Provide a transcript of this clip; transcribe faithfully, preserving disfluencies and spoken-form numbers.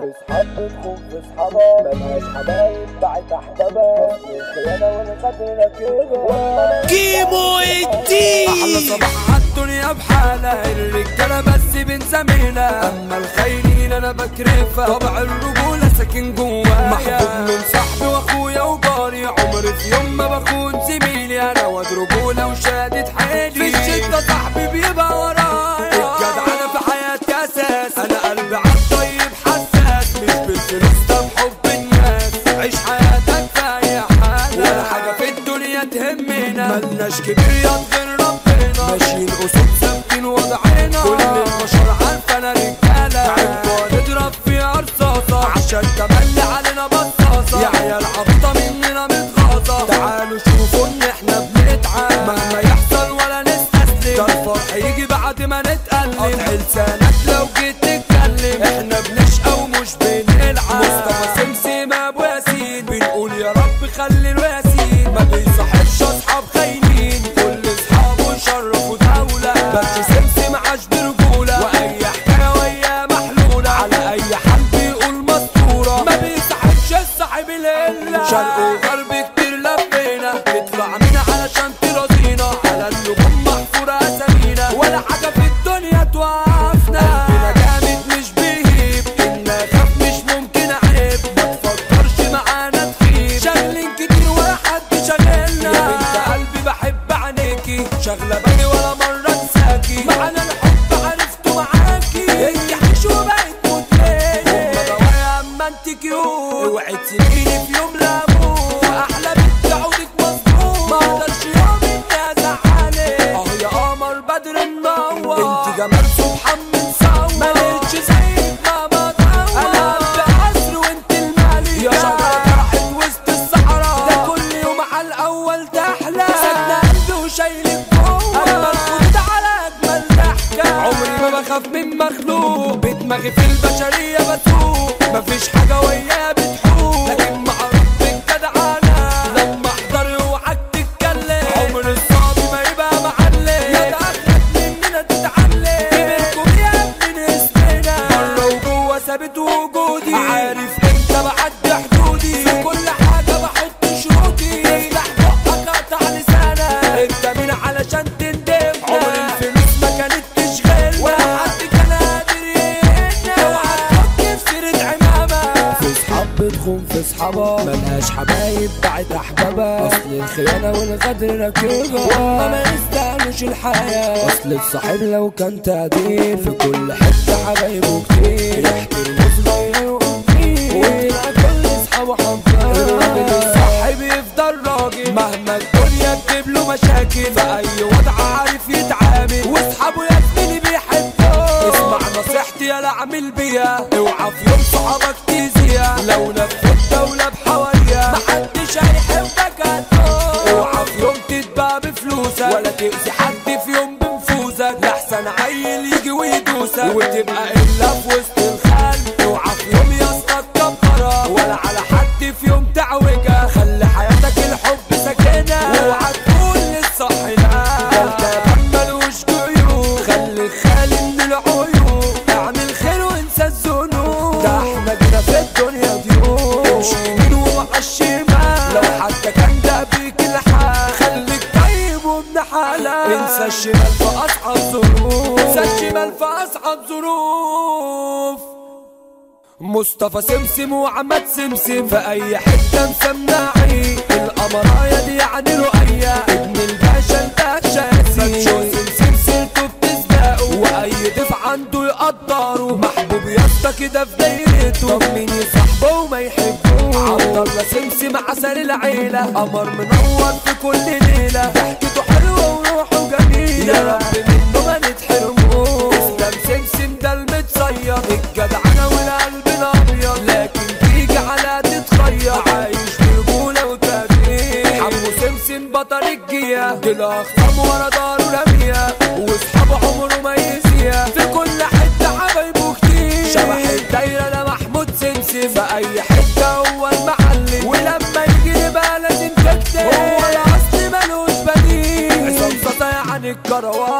في صحاب بتخون في صحابها ملهاش حبايب بعت احبابها الخيانة والغدر راكبها كيمو الدين احلى صباح عالدنيا بحالها الرجالة بس بنسمينا اما الخاينين انا بكرفها طبع الرجولة ساكن جوايا محبوب من صاحبي واخويا وجاري عمري في يوم ما بخون زميلي انا واد رجولة وشادد حيلي في الشدة صاحبي بيبقى ورايا الجدعنة في حياتي اساس انا قلبي عالطيب حساس مش بالفلوس ده بحب الناس عيش حياتك في اي حالة ولا حاجة في الدنيا تهمنا ملناش كبريات غير ربنا ماشيين قصود ثابتين وضعنا كل البشر عارفة انا رجالة تعبوا نضرب فيها رصاصة عشان تملي علينا بصاصة يا عيال عبطة مننا متغاظة تعالوا شوفوا ان احنا بنتعب مهما يحصل ولا نستسلم ده الفرح يجي بعد ما نتألم قطع لسانك لو جيت تتكلم احنا بنشقى ومش بنلعب مصطفى سمسم ابو ياسين بنقول يا رب خلي الواسين ما بيصاحبش اصحاب خاينين كل اصحابه يشرفوا دولة بس سمسم عاش برجولة واي حكاية وياه محلولة على اي حال بيقول مسطورة ما بيصاحبش الصاحب القلة شرق وغرب كتير لفينا نطلع منا علشان تراضينا على النجوم محفورة اسامينا ولا حاجة في الدنيا توقفنا قلبنا جامد مش بيهيب إنا خاف مش ممكن عيب ما تفكرش معانا تخيب شغلين كتير ولا حد شغلنا يا بنت قلبي بحب عينيكي شغلة بالي ولا مرة انساكي معانا الحب عرفته معاكي انتي حش وبقيت مدمنة هما بوايا اما انتي كيوت اوعي تسيبيني في يوم لاموت احلى بنت عودك مظبوط ما اقدرش يوم اني ازعلك اه يا قمر بدر منور انتي جمال سبحان من صور مالكش زيك ما بطور انا قلبي عصر وانت المالي يا شجرة راحت وسط الصحراء ده كل يوم على الاول تحلى ساكنة قلبي وشايلك جوه انا مرفوض على اجمل ضحكة عمري ما بخاف من مخلوق بدماغي في البشرية بسوق مفيش حاجة وياه بتحوق لكن مع رب الجدعانة لما احضر اوعك تتكلم عمر الصعب ما يبقى معلم يا ده اخرك مننا تتعلم بينكم يا ابني اسمنا بره وجوه ثابت وجودي عارف امتى بعدي حدودي في كل حاجة بحط شروطي افتح بقك اقطع لسانك انت مين علشان تندم عمر الفلوس ما كانت تشغل ولا حد كان قادر يهنا اوعى تفكر في سيرة عمامة في صحاب بتخون في صحابها ملهاش حبايب بعت احبابها اصل الخيانة والغدر راكبها وما ما يستاهلوش الحياة اصل الصاحب لو كان تقدير في كل حتة حبايبه كتير يحترموا صغير وكبير وتلاقي كل اصحابه حبايب الراجل الصاحب يفضل راجل مهما الدنيا تجيب له مشاكل في اي وضع عارف يتعامل واصحابه يا زميلي بيحبوه اسمع نصيحتي يلا اعمل بيها اوعى في يوم صحابك تيزيها لو لفت الدولة بحواليها محدش هيحبك هتموت اوعى في يوم تتباع بفلوسك ولا تأذي حد في يوم بنفوذك لحسن عيل يجي ويدوسك وتبقى الا في وسط الخلق اوعى في يوم يا اسطى تكبرها ولا على حد في يوم تعوجها خلي حياتك الحب ساكنة اوعى تقول للصح لا ده الكلام ملوش جيوب خلي خالي من العيوب اعمل خير وانسى الذنوب ده احنا جينا في الدنيا ضيوف امشي يمين ووقع الشمال لو حتى كان ده بيك الحال خليك طيب وابن حلال انسى الشمال في اصعب ظروف انسى الشمال في اصعب ظروف مصطفى سمسم وعماد سمسم في اي حته مسمعين القمرايه دي يعني رؤيه ابن الباشا الباشا ياسين سمسم سيرته بتسبقه واي ضيف عنده يقدره محبوب يا اسطى كده في دايرته طب مين يصاحبه وما يحبه عبد الله سمسم عسل العيله قمر منور في كل ليله ضحكته حلوه وروحه جميله يا رب منه ما نتحرموش اسلام سمسم ده المتصير الجدعنه والقلب الابيض لكن تيجي على تتخير عايش برجوله وتربيه حمو سمسم بطل الجيه طلع خصم ورا داره رميه واصحابه عمره ما يسيا في كل حته حبايبه كتير شبح الدايره ده محمود سمسم في اي حته هو المعلم ولما يجي بقى لازم تكتب هو الاصل ملوش بديل عصام صاصا يعني الكروان